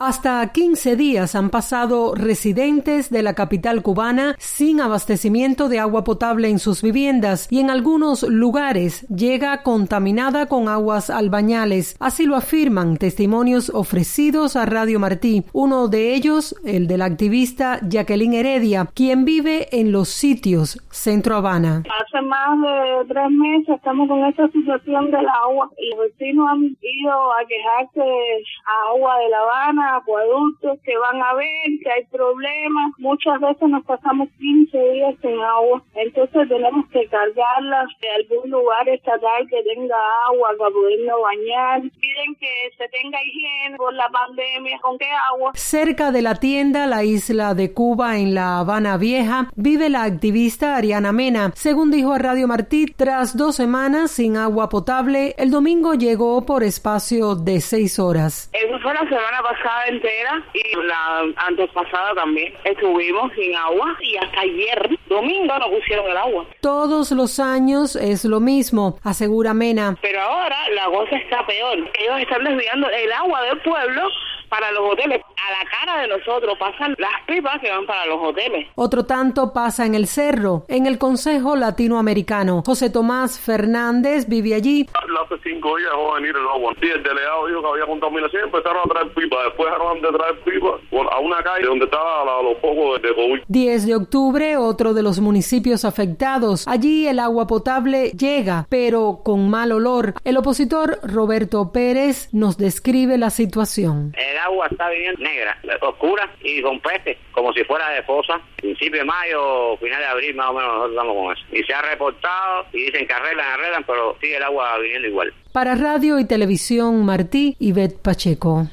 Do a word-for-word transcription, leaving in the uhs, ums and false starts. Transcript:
Hasta quince días han pasado residentes de la capital cubana sin abastecimiento de agua potable en sus viviendas y en algunos lugares llega contaminada con aguas albañales. Así lo afirman testimonios ofrecidos a Radio Martí. Uno de ellos, el de la activista Jacqueline Heredia, quien vive en Los Sitios, Centro Habana. Hace más de tres meses estamos con esta situación del agua y los vecinos han ido a quejarse a agua de La Habana, acueductos que van a ver que hay problemas. Muchas veces nos pasamos quince días sin agua, entonces tenemos que cargarlas de algún lugar estatal que tenga agua para podernos bañar. Piden que se tenga higiene por la pandemia. ¿Con qué agua? Cerca de la tienda La Isla de Cuba en La Habana Vieja vive la activista Ariana Mena. Según dijo a Radio Martí, tras dos semanas sin agua potable, el domingo llegó por espacio de seis horas. Eso fue la semana pasada entera y la antes pasada también estuvimos sin agua y hasta ayer domingo nos pusieron el agua. Todos los años es lo mismo, asegura Mena. Pero ahora la cosa está peor. Ellos están desviando el agua del pueblo para los hoteles. A la cara de nosotros pasan las pipas que van para los hoteles. Otro tanto pasa en El Cerro, en el Consejo Latinoamericano. José Tomás Fernández vive allí. Hace cinco días va a venir el agua. Sí, el delegado dijo que había contaminación, empezaron a traer pipas. Después dejaron de traer pipas a una calle donde estaban los focos de COVID. diez de octubre, otro de los municipios afectados. Allí el agua potable llega, pero con mal olor. El opositor Roberto Pérez nos describe la situación. El agua está viniendo negra, oscura y con peces, como si fuera de fosa. Principio de mayo, final de abril, más o menos nosotros estamos con eso. Y se ha reportado y dicen que arreglan, arreglan, pero sigue el agua viniendo igual. Para Radio y Televisión Martí, Ivette Pacheco.